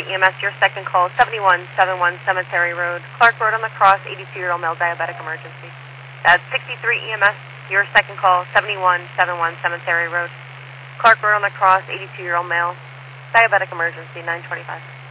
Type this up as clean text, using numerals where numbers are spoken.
EMS, your second call, 7171 Cemetery Road, Clark Road on the Cross, 82-year-old male diabetic emergency. That's 63 EMS, your second call, 7171 Cemetery Road, Clark Road on the Cross, 82-year-old male diabetic emergency, 925.